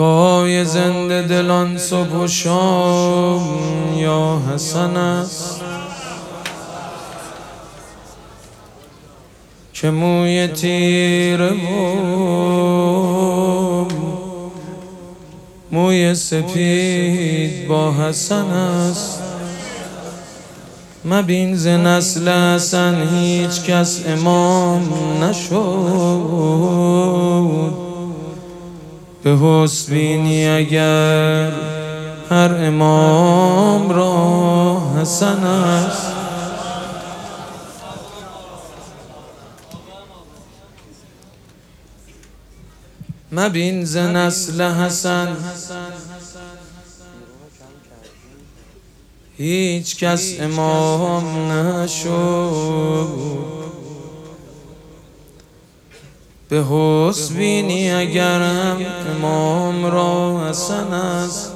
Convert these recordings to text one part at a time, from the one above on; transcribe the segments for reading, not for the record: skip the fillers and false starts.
دعای زنده دلان صبح و شام یا حسن است که موی تیره و موی سپید با حسن است. مبین ز نسل حسن هیچ کس امام نشد، به حسن بینی اگر هر امام را حسن است. مبین ز نسل حسن هیچ کس امام نشد، به حسن بینی اگر هم امام را حسن است.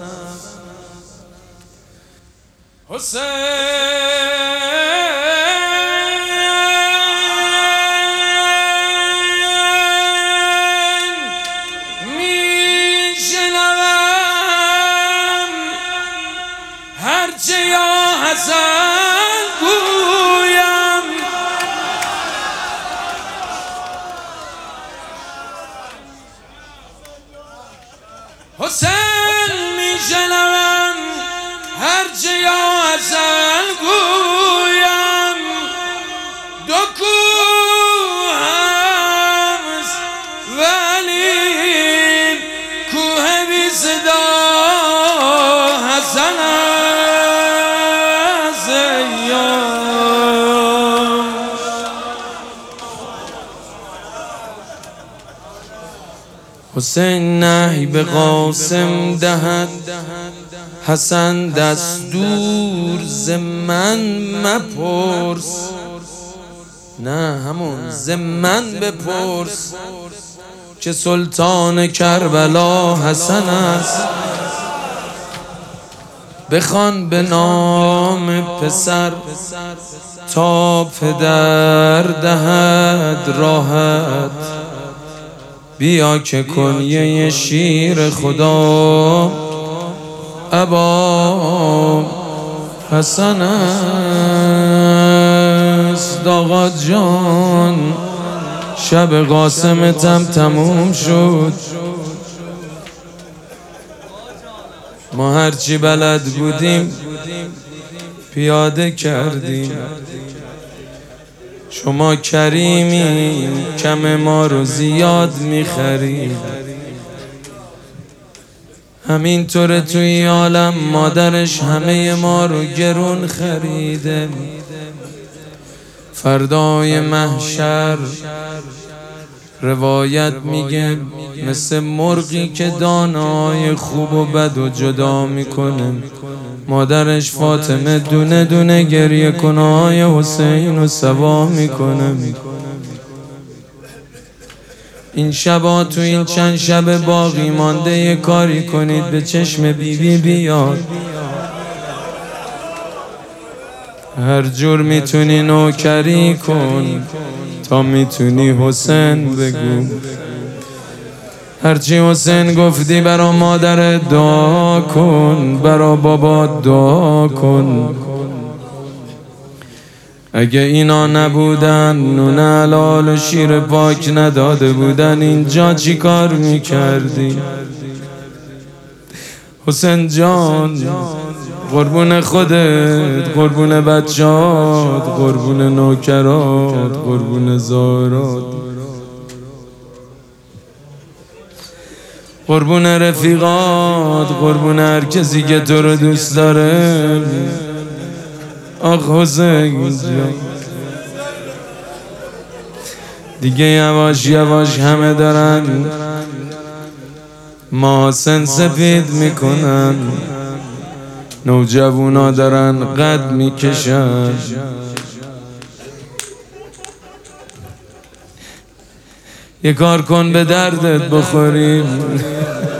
هرچه یا حسن گویم، حسین میشنوم هرچه یا حسن گویم. دو کوه هست ولی کوه بی صدا حسن است. حسین نهی به قاسم دهد، حسن دستور ز من مپرس، نه همون ز من بپرس که سلطان کربلا حسن است. بخوان به نام پسر تا پدر دهد راحت، بیا که کنیه شیر خدا ابا حسن است. آقا جان شب قاسمتم تموم شد، ما هرچی بلد بودیم پیاده کردیم. شما کریمی کم ما رو زیاد میخرید. همینطور توی عالم مادرش همه ما رو گرون خریده. فردای محشر روایت میگه مثل مرغی که دانه‌های خوب و بد و جدا میکنه، مادرش فاطمه دونه دونه گریه کنهای حسین رو سوا میکنه. این شبا تو این چند شب باقی مانده یه کاری کنید به چشم بیبی بیاد. هر جور میتونی نوکری کن تا میتونی حسین بگو. هرچی حسین گفتی برا مادر دعا کن، برا بابا دعا کن. اگه اینا نبودن، نون حلال و شیر پاک نداده بودن، اینجا چی کار میکردی؟ حسین جان قربون خودت، قربون بچهات، قربون نوکرات، قربون زارات، قربون رفیقات، قربون هر کسی که تو رو دوست داره. آخ حسین جان دیگه یواش یواش همه دارن محاسن سفید میکنن، نوجوونا دارن قد میکشن. یه کار کن به دردت بخوریم.